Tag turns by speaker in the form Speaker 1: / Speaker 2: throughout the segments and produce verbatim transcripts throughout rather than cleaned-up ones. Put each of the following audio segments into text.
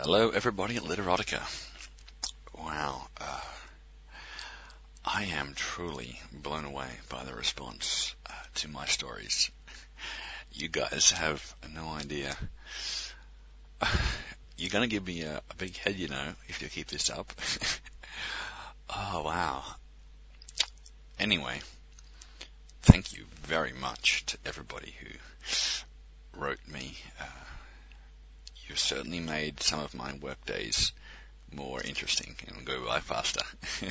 Speaker 1: Hello, everybody at Literotica. Wow, uh, I am truly blown away by the response uh, to my stories. You guys have no idea. You're going to give me a, a big head, you know, if you keep this up. Oh, wow. Anyway, thank you very much to everybody who wrote me. Uh, you've certainly made some of my work days more interesting and go by faster.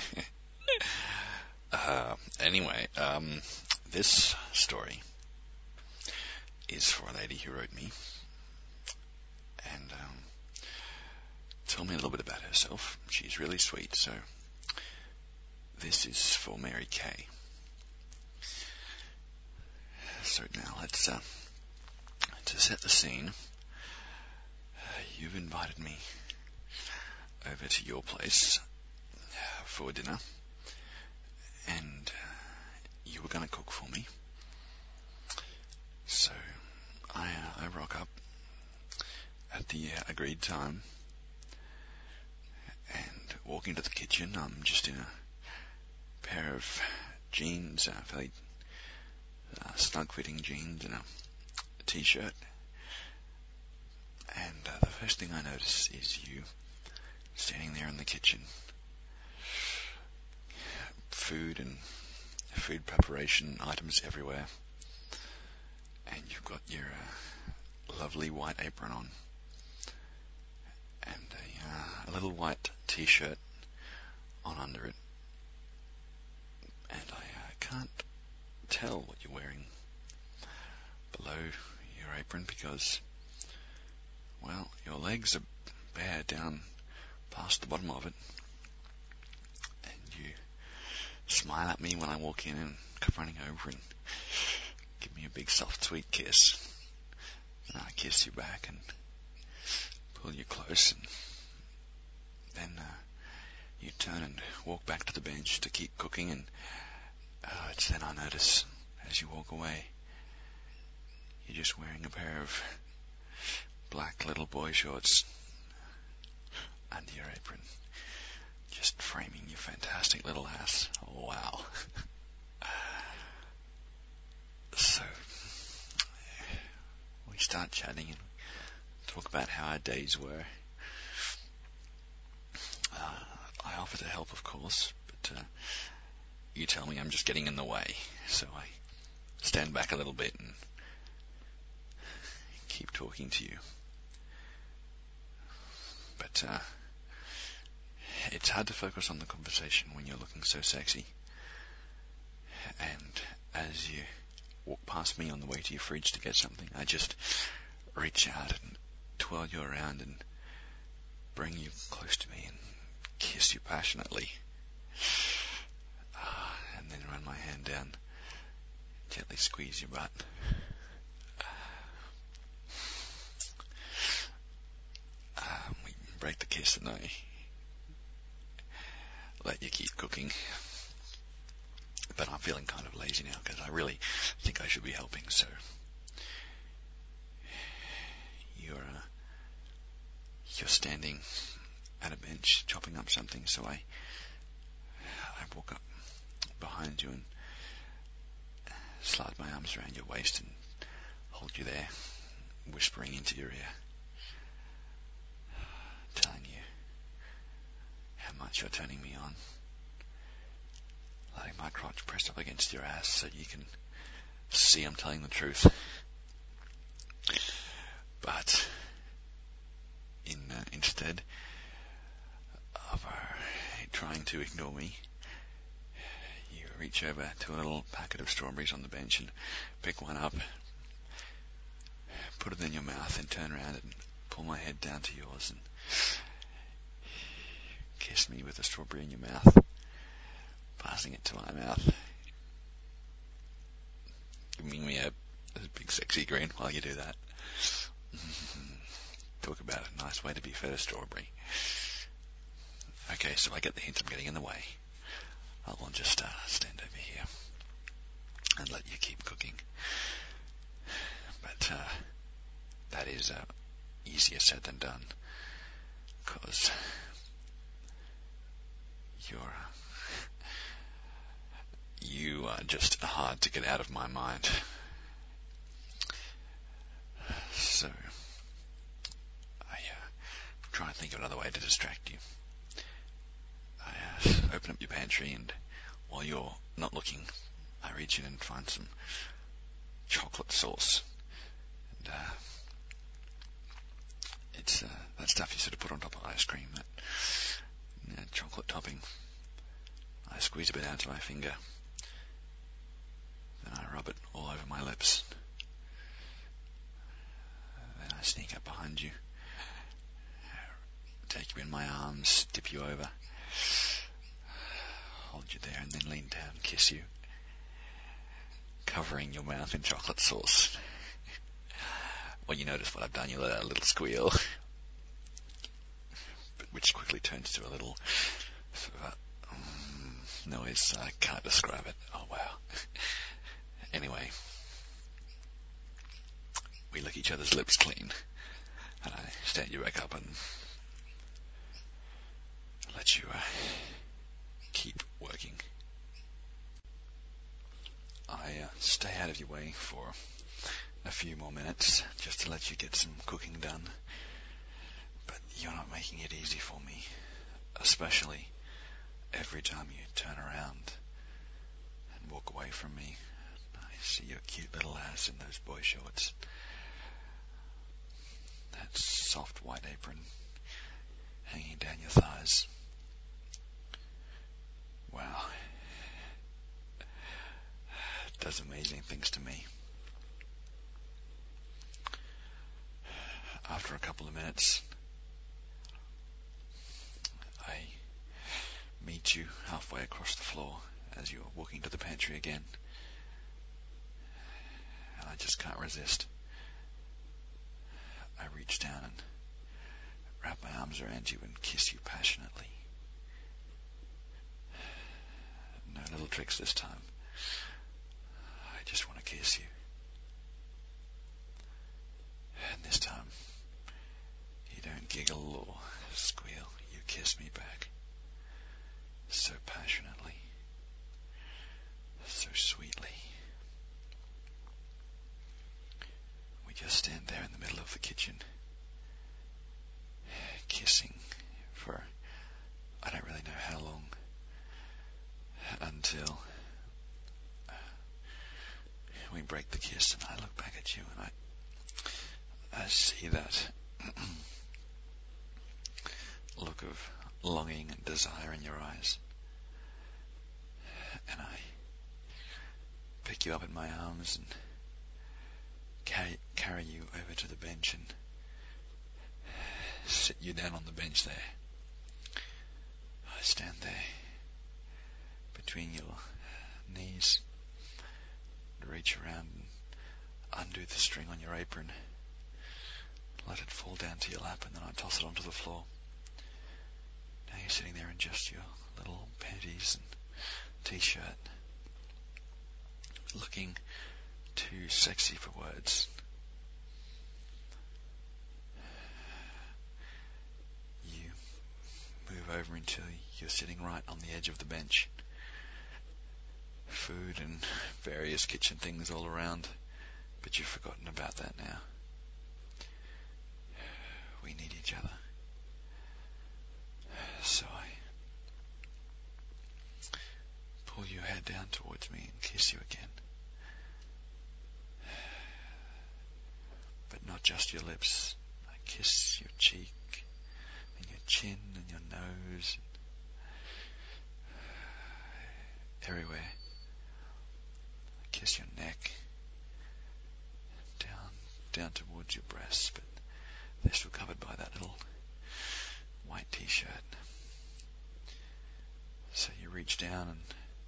Speaker 1: uh, anyway, um, this story is for a lady who wrote me and um, told me a little bit about herself. She's really sweet, so this is for Mary Kay. So now let's, uh, to set the scene, you've invited me over to your place for dinner, and you were going to cook for me. So I, uh, I rock up at the uh, agreed time and walk into the kitchen. I'm just in a pair of jeans, uh, fairly uh, snug-fitting jeans and a, a t-shirt. And uh, the first thing I notice is you standing there in the kitchen. Food and food preparation items everywhere. And you've got your uh, lovely white apron on. And a, uh, a little white t-shirt on under it. And I uh, can't tell what you're wearing below your apron because, well, your legs are bare down past the bottom of it. And you smile at me when I walk in and come running over and give me a big soft sweet kiss. And I kiss you back and pull you close, and then uh, you turn and walk back to the bench to keep cooking, and uh, it's then I notice as you walk away you're just wearing a pair of black little boy shorts under your apron, just framing your fantastic little ass. Oh, wow. So we start chatting and talk about how our days were. Uh, I offer to help, of course, but uh, you tell me I'm just getting in the way, so I stand back a little bit and keep talking to you. But uh, it's hard to focus on the conversation when you're looking so sexy. And as you walk past me on the way to your fridge to get something, I just reach out and twirl you around and bring you close to me and kiss you passionately. Uh, and then run my hand down, gently squeeze your butt. Uh, we break the kiss and I let you keep cooking. But I'm feeling kind of lazy now because I really think I should be helping. So you're uh, you're standing at a bench chopping up something. So I I walk up behind you and slide my arms around your waist and hold you there, whispering into your ear, telling you how much you're turning me on. Letting my crotch press up against your ass so you can see I'm telling the truth. But in uh, instead of uh, trying to ignore me, you reach over to a little packet of strawberries on the bench and pick one up, put it in your mouth and turn around and pull my head down to yours and kiss me with a strawberry in your mouth, passing it to my mouth, giving me a, a big sexy grin while you do that. Talk about a nice way to be fed a strawberry. Okay, so I get the hint I'm getting in the way. I'll just uh, stand over here and let you keep cooking. But uh, that is uh, easier said than done. 'cause you're you are just hard to get out of my mind. So I uh, try and think of another way to distract you. I uh, open up your pantry, and while you're not looking, I reach in and find some chocolate sauce. And uh, it's uh, that stuff you sort of put on top of ice cream, that you know, chocolate topping. I squeeze a bit out to my finger, then I rub it all over my lips. Then I sneak up behind you, take you in my arms, dip you over, hold you there, and then lean down and kiss you, covering your mouth in chocolate sauce. When you notice what I've done, you let out a little squeal, but which quickly turns to a little sort of a um, noise. I can't describe it. Oh, wow. Anyway, we lick each other's lips clean, and I stand you back up and let you uh, keep working. I uh, stay out of your way for a few more minutes, just to let you get some cooking done. But you're not making it easy for me, especially every time you turn around and walk away from me. I see your cute little ass in those boy shorts, that soft white apron hanging down your thighs. Wow. It does amazing things to me. After a couple of minutes, I meet you halfway across the floor as you're walking to the pantry again. And I just can't resist. I reach down and wrap my arms around you and kiss you passionately. No little tricks this time. I just want to kiss you. And this time, you don't giggle or squeal. You kiss me back. So passionately. So sweetly. We just stand there in the middle of the kitchen, kissing for I don't really know how long, until we break the kiss and I look back at you and I, I see that look of longing and desire in your eyes, and I pick you up in my arms and carry, carry you over to the bench and sit you down on the bench there. I stand there between your knees and reach around and undo the string on your apron, let it fall down to your lap, and then I toss it onto the floor. Now you're sitting there in just your little panties and t-shirt, looking too sexy for words. You move over until you're sitting right on the edge of the bench. Food and various kitchen things all around, but you've forgotten about that now. We need each other. So I pull your head down towards me and kiss you again. But not just your lips. I kiss your cheek and your chin and your nose, everywhere. I kiss your neck, down, down towards your breasts, but they're still covered by that little white t-shirt. So you reach down and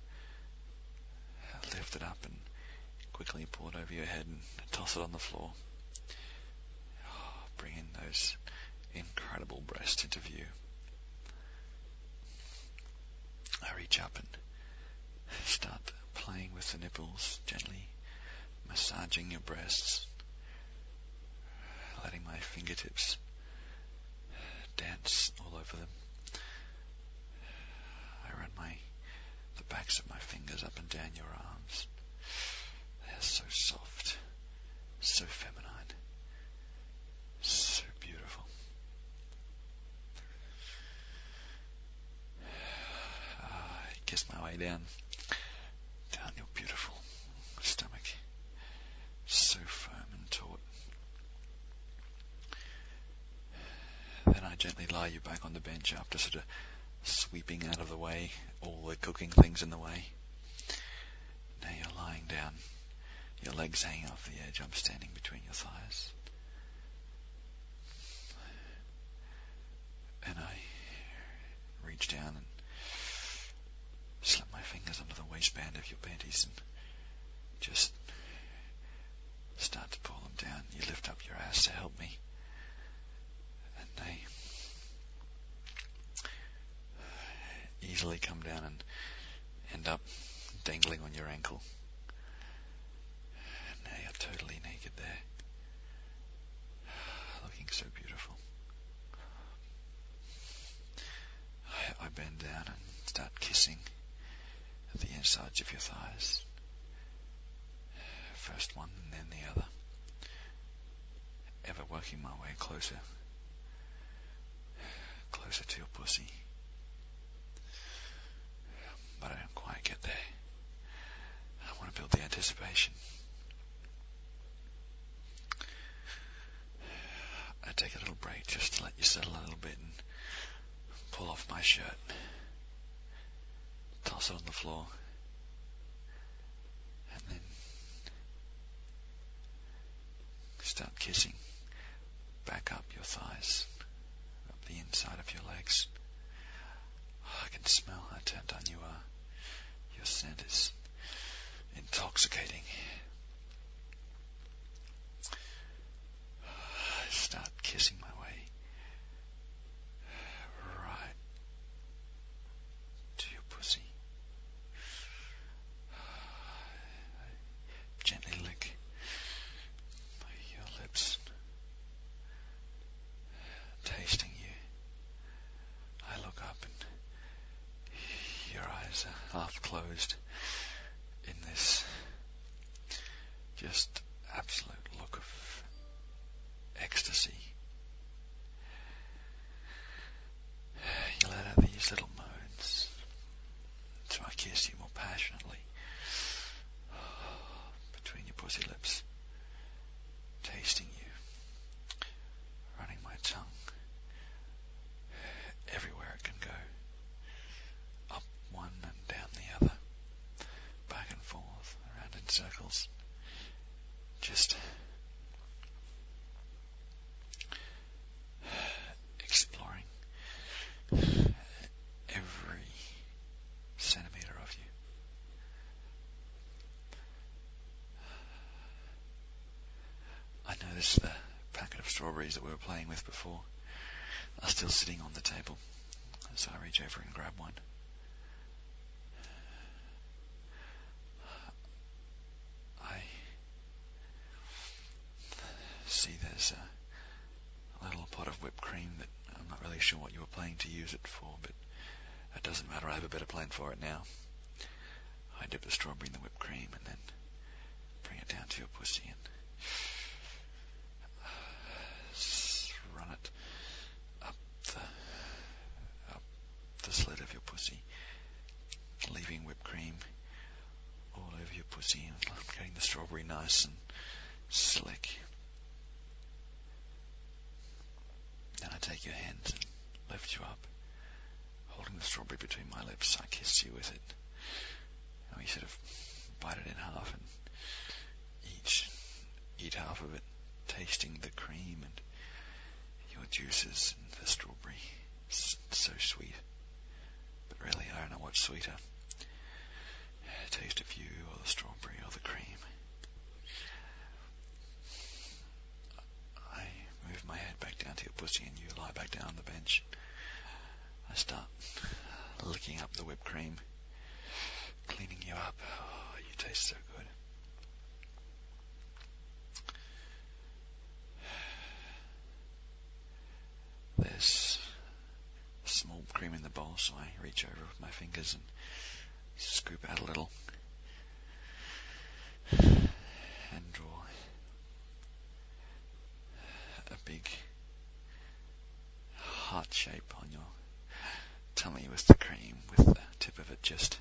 Speaker 1: lift it up and quickly pull it over your head and toss it on the floor. Oh, bring in those incredible breasts into view. I reach up and start playing with the nipples, gently massaging your breasts, letting my fingertips dance kiss my way down, down your beautiful stomach, so firm and taut. Then I gently lie you back on the bench after sort of sweeping out of the way all the cooking things in the way. Now you're lying down, your legs hanging off the edge, I'm standing between your thighs. And I reach down and slip my fingers under the waistband of your panties and just start to pull them down. You lift up your ass to help me, and they easily come down and end up dangling on your ankle. And now you're totally naked there, looking so beautiful. I, I bend down and start kissing at the insides of your thighs. First one and then the other, ever working my way closer, closer to your pussy. But I don't quite get there. I want to build the anticipation. I take a little break just to let you settle a little bit and pull off my shirt, toss it on the floor, and then start kissing back up your thighs, up the inside of your legs. Oh, I can smell how turned on you are. Your scent is intoxicating. I start kissing my way right to your pussy. I gently lick your lips, tasting you. I look up and your eyes are half closed in this just absolute look of ecstasy. You let out these little moans, so I kiss you more passionately between your pussy lips, tasting you, running my tongue everywhere it can go, up one and down the other, back and forth, around in circles, just exploring every centimetre of you. I noticed the packet of strawberries that we were playing with before are still sitting on the table, so I reach over and grab one. I see there's a little pot of whipped cream that I'm not really sure what you were planning to use it for, but it doesn't matter, I have a better plan for it now. I dip the strawberry in the whipped cream and then bring it down to your pussy and run it up the up the slit of your pussy, leaving whipped cream all over your pussy and getting the strawberry nice and slick. Then I take your hands and lift you up, holding the strawberry between my lips. I kiss you with it. And we sort of bite it in half and each eat half of it, tasting the cream and your juices and the strawberry. It's so sweet. But really, I don't know what's sweeter. The taste of you or the strawberry or the cream. I move my head back down to your pussy and you lie back down on the bench. I start licking up the whipped cream, cleaning you up. Oh, you taste so good. There's small cream in the bowl, so I reach over with my fingers and scoop out a little and draw a big heart shape on your tummy with the cream, with the tip of it just,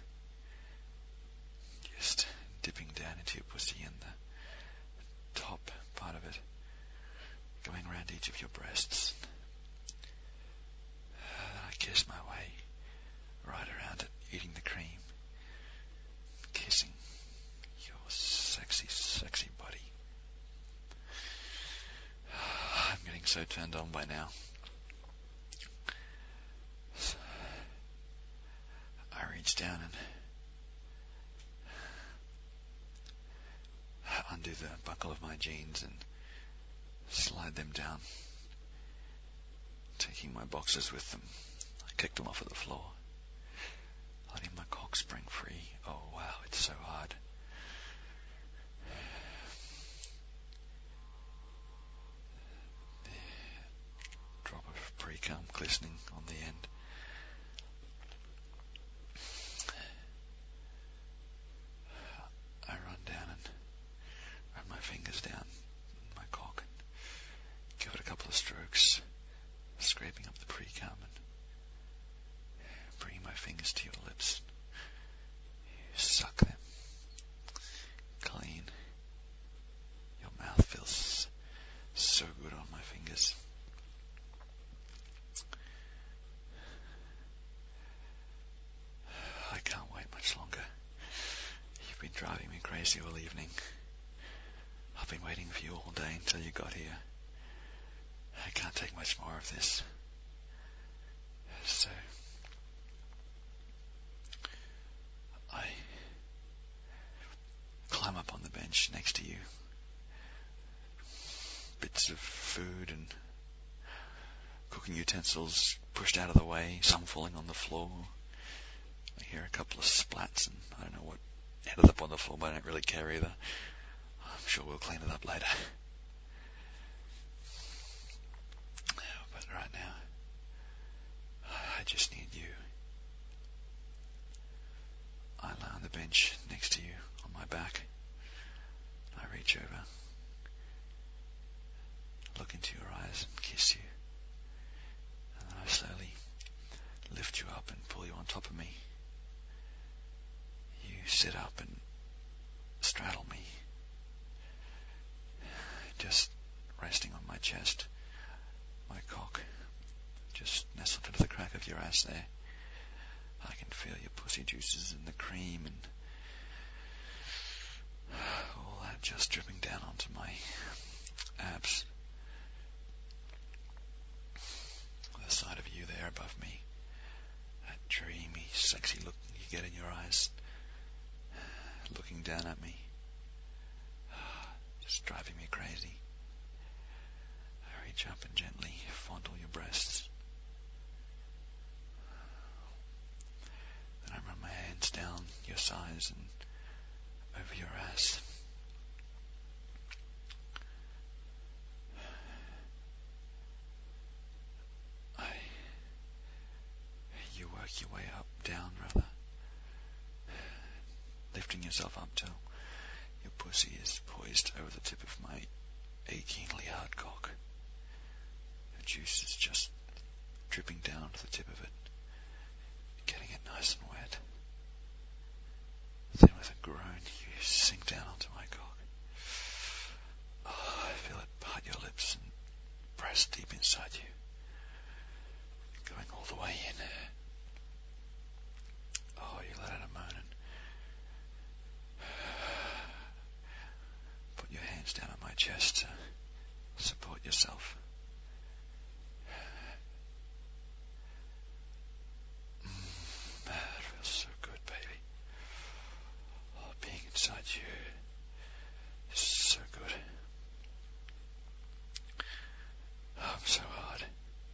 Speaker 1: just dipping down into your pussy and the top part of it going around each of your breasts. I kiss my way right around it, eating the cream, kissing your sexy, sexy body. I'm getting so turned on by now. So I reach down and undo the buckle of my jeans and slide them down, taking my boxers with them. I kick them off at the floor, letting my cock spring free. Oh wow, it's so hard. The drop of pre-cum glistening on the end. I run down and run my fingers down my cock and give it a couple of strokes, scraping up the pre-cum and bringing my fingers to your lips. You suck them clean. Your mouth feels so good on my fingers. I can't wait much longer. You've been driving me crazy all evening. I've been waiting for you all day until you got here. I can't take much more of this. So I climb up on the bench next to you. Bits of food and cooking utensils pushed out of the way, some falling on the floor. I hear a couple of splats and I don't know what ended up on the floor, but I don't really care either. I'm sure we'll clean it up later. But right now, I just need you. I lie on the bench next to you on my back. I reach over, look into your eyes and kiss you. And then I slowly lift you up and pull you on top of me. You sit up and straddle me, just resting on my chest, my cock just nestled into the crack of your ass there. I can feel your pussy juices and the cream and all that just dripping down onto my abs. The side of you there above me, that dreamy, sexy look you get in your eyes, looking down at me, just driving me crazy. I reach up and gently fondle your breasts. Then I run my hands down your sides and over your ass. I, you work your way up, down rather, lifting yourself up till your pussy is poised over the tip of my achingly hard cock. The juice is just dripping down to the tip of it, getting it nice and wet. Then with a groan, you sink down onto my cock. Oh, I feel it part your lips and press deep inside you, going all the way in. Oh, you let out a moan and put your hands down on my chest to support yourself. Mm, that feels so good, baby. Oh, being inside you is so good. Oh, I'm so hard.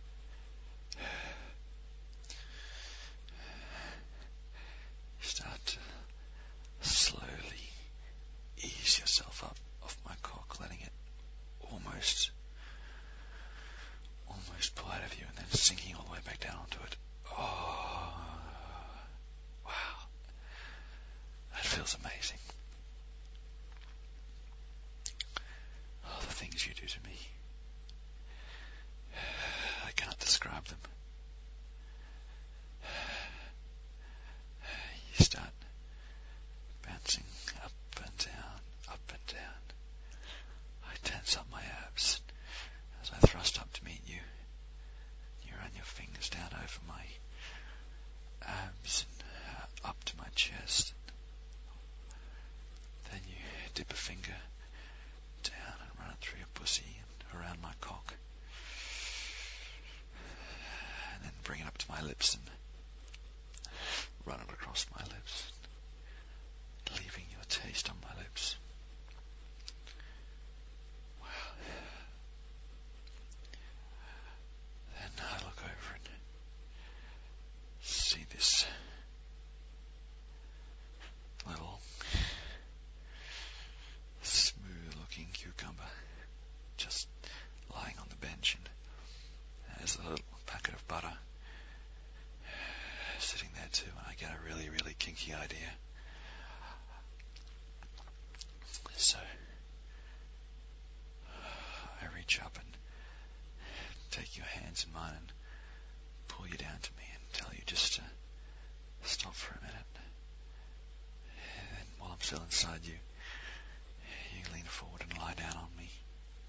Speaker 1: You start to slowly ease yourself up off my cock, letting it almost, almost pull out of you and then sinking all the way back down onto it. Oh, wow. That feels amazing. Oh, the things you do to me. I can't describe them. my lips and run it across my lips, leaving your taste on my lips. Wow. Then I look over and see this little smooth-looking cucumber just lying on the bench, and there's a little packet of butter sitting there too, and I get a really, really kinky idea. So I reach up and take your hands in mine and pull you down to me and tell you just to stop for a minute. And then while I'm still inside you, you lean forward and lie down on me.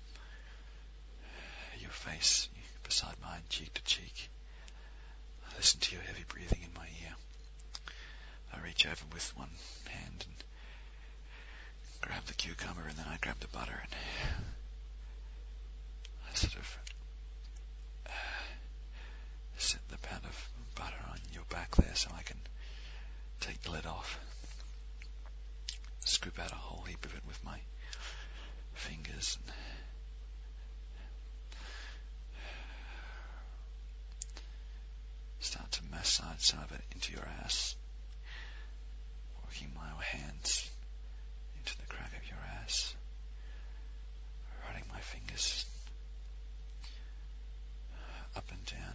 Speaker 1: Your face beside mine, cheek to cheek. I listen to your heavy breathing in my ear. I reach over with one hand and grab the cucumber, and then I grab the butter and I sort of uh, set the pat of butter on your back there so I can take the lid off, scoop out a whole heap of it with my fingers, and start to massage some of it into your ass, working my hands into the crack of your ass, running my fingers up and down.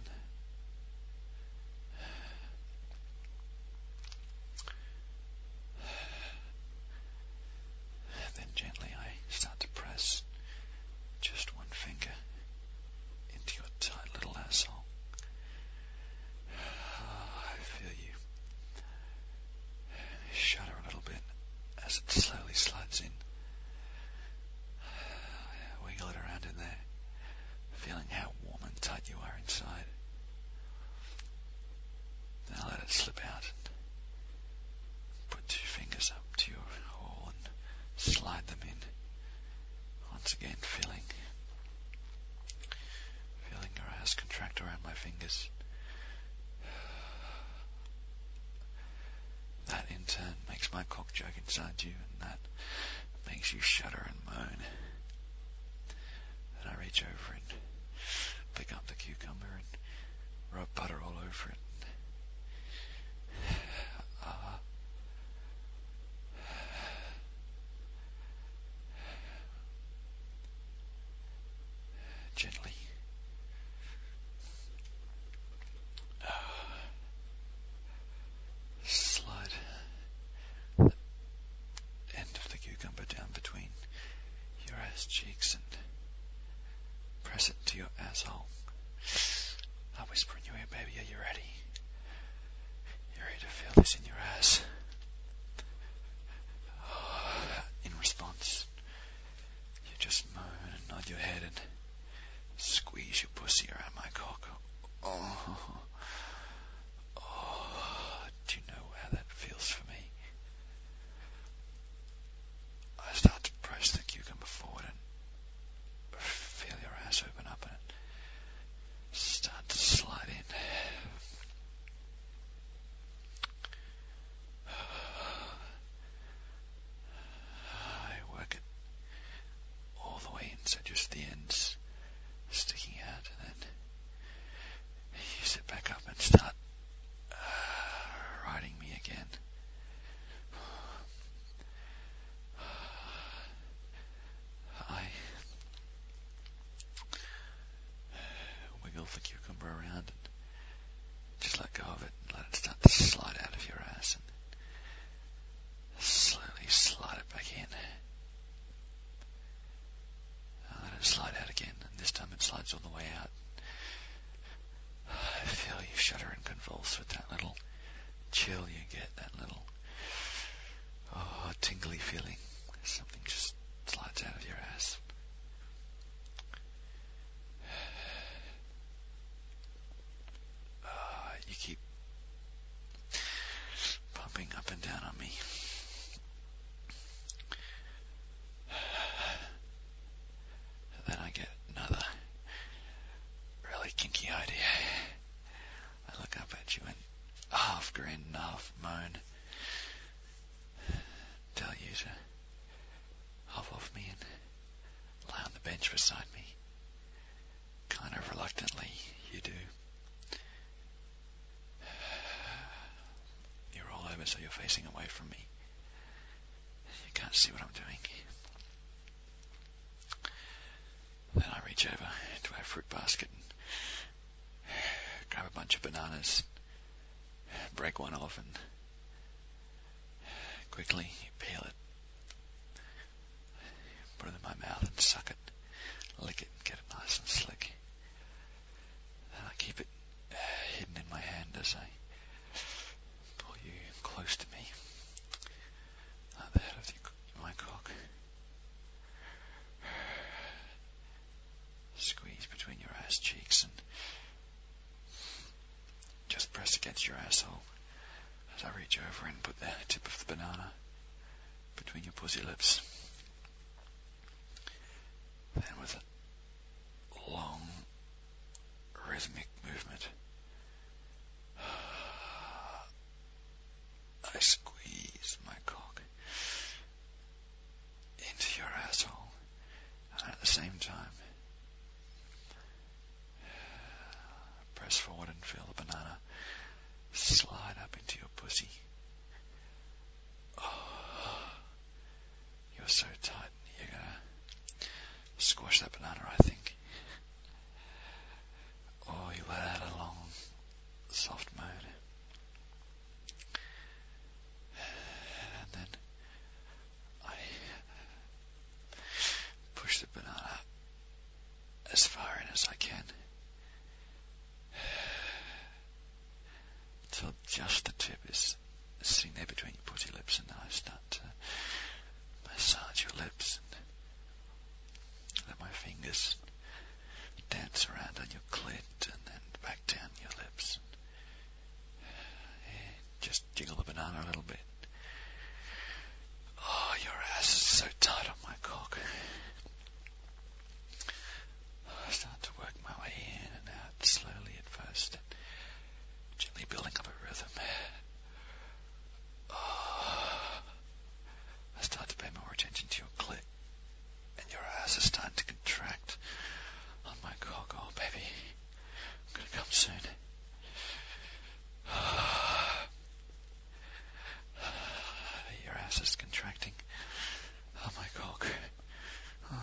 Speaker 1: Then gently I start to press just one finger into your tight little asshole. I feel you shudder a little bit as it slowly slides in. I wiggle it around in there, feeling how warm and tight you are inside. Then I let it slip out and put two fingers up to your hole and slide them in. Once again, feeling, feeling your ass contract around my fingers. That in turn makes my cock joke inside you, and that makes you shudder and moan. Then I reach over and pick up the cucumber and rub butter all over it. Uh, gently uh, slide the end of the cucumber down between your ass cheeks and press it to your asshole. I whisper in your ear, baby, are you ready? You ready to feel this in your ass? In response, you just moan and nod your head and squeeze your pussy around my cock. Oh, oh, do you know how that feels for me? I start to press the cucumber forward and feel your ass open up and start to slide in. I work it all the way in, so just the ends sticking out, and then you sit back up and start uh, riding me again. I wiggle the cucumber around and just let go of it and let it start to slide out of your ass, and slowly slide it back in. I let it slide out again, and this time it slides all the way out. I feel you shudder and convulse with that little chill you get, that little oh, tingly feeling. Something just slides out of your ass. Uh, you keep pumping up and down on me. Then I get another really kinky idea. I I look up at you and half grin, half moan, tell you to hop off me and lie on the bench beside me. Kind of reluctantly, you do. You roll over so you're facing away from me. You can't see what I'm doing. Then I reach over to our fruit basket and grab a bunch of bananas, break one off and quickly peel it, put it in my mouth and suck it, lick it and get it nice and slick. Then I keep it hidden in my hand as I pull you close to me, at the head of the, my cock. Squeeze between your ass cheeks and just press against your asshole as I reach over and put the tip of the banana between your pussy lips. Then with a long, rhythmic movement, I squeeze my cock into your asshole, and at the same time press forward and feel the banana slide up into your pussy. Oh, you're so tight, you're gonna squash that banana, I think. Or you let out a long, soft moan. And then I push the banana as far in as I can, till just the tip is sitting there between your pussy lips, and then I start to massage your lips and let my fingers dance around on your clit and then back down your lips. And just jiggle the banana a little bit. Oh, your ass is so tight on my cock. I start to work my way in and out slowly at first, gently building up a rhythm. Oh, I start to pay more attention to your clit, and your ass is starting to contract on my cock. Oh, baby, I'm gonna come soon. Your ass is contracting on my cock. And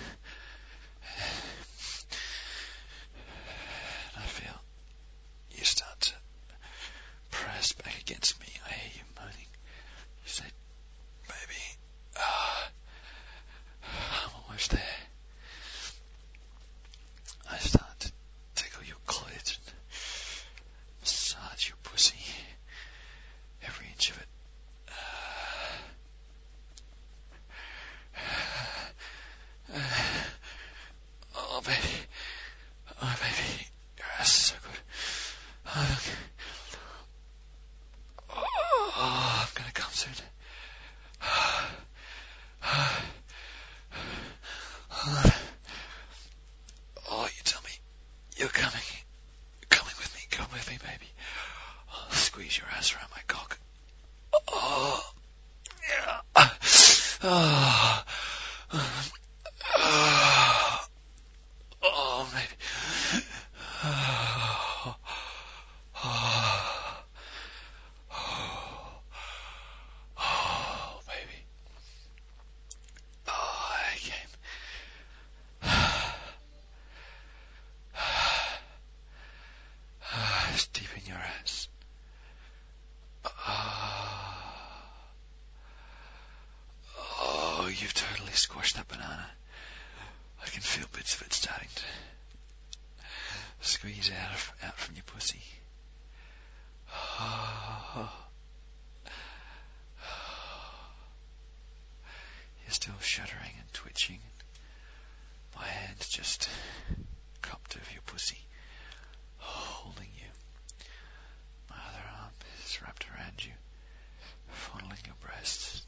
Speaker 1: I feel you start to press back against me. I hear you moaning. You say, baby, uh, I'm almost there. I start to tickle your clit and massage your pussy, every inch of it. Uh, uh, oh, baby. Oh, baby. Your ass is so good. Oh, look. Oh, I'm gonna come soon. Oh, you tell me you're coming. You're coming with me. Come with me, baby. I'll squeeze your ass around my cock. Oh, yeah. Oh, oh, oh, baby. Oh, oh, oh, oh, baby. Oh, I came. It's deep in your ass. Oh, oh, you've totally squashed that banana. I can feel bits of it starting to squeeze out of, out from your pussy. Oh, you're still shuddering and twitching. My hand's just cupped over your pussy, holding you. My other arm is wrapped around you, fondling your breasts.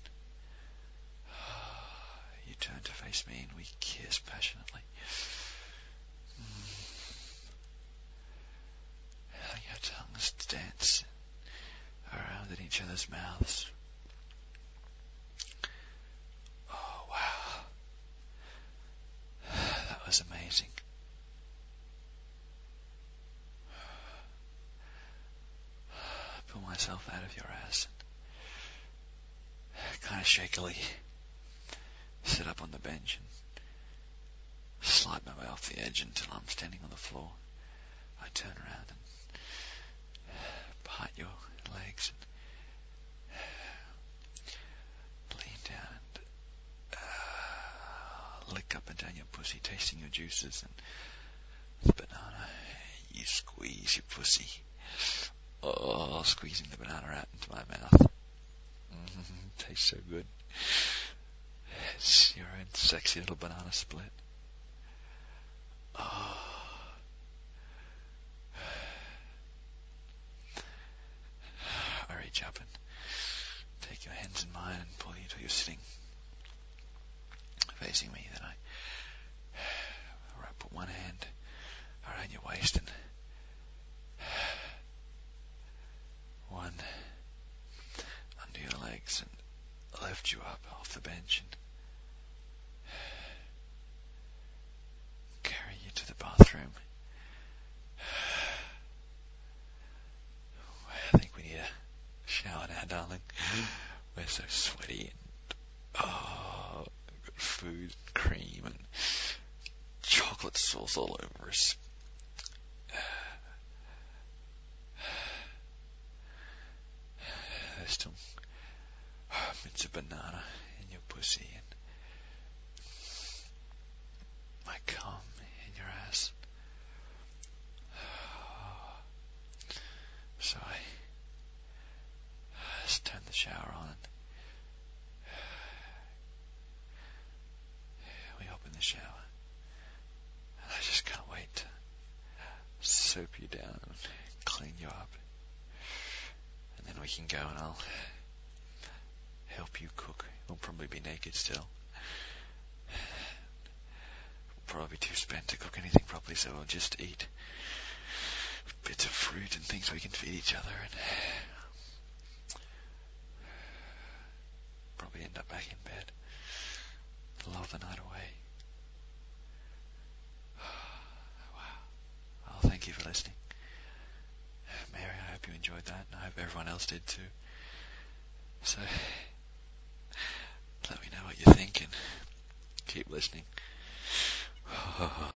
Speaker 1: You turn to face me and we kiss passionately. Mm. Your tongue other's mouths. Oh, wow. That was amazing. Pull myself out of your ass and kind of shakily sit up on the bench and slide my way off the edge until I'm standing on the floor. I turn around and part your legs and lean down and uh, lick up and down your pussy, tasting your juices and the banana. You squeeze your pussy. Oh, squeezing the banana out into my mouth. Mm-hmm, tastes so good. It's your own sexy little banana split. Oh. I reach up and take your hands in mine and pull you till you're sitting facing me. Then I, I put one hand around your waist and one under your legs and lift you up off the bench and carry you to the bathroom. I think we need a shower now, darling. We're so sweaty and oh, got food, cream and chocolate sauce all over us. There's still bits of banana in your pussy and my cum in your ass. So I just turn the shower on and we open the shower. And I just can't wait to soap you down and clean you up. And then we can go and I'll help you cook. We'll probably be naked still. We'll probably be too spent to cook anything properly, so we'll just eat bits of fruit and things we can feed each other and probably end up back in bed. Lull the night away. Wow. Well, thank you for listening. Mary, I hope you enjoyed that, and I hope everyone else did too. So, let me know what you think and keep listening.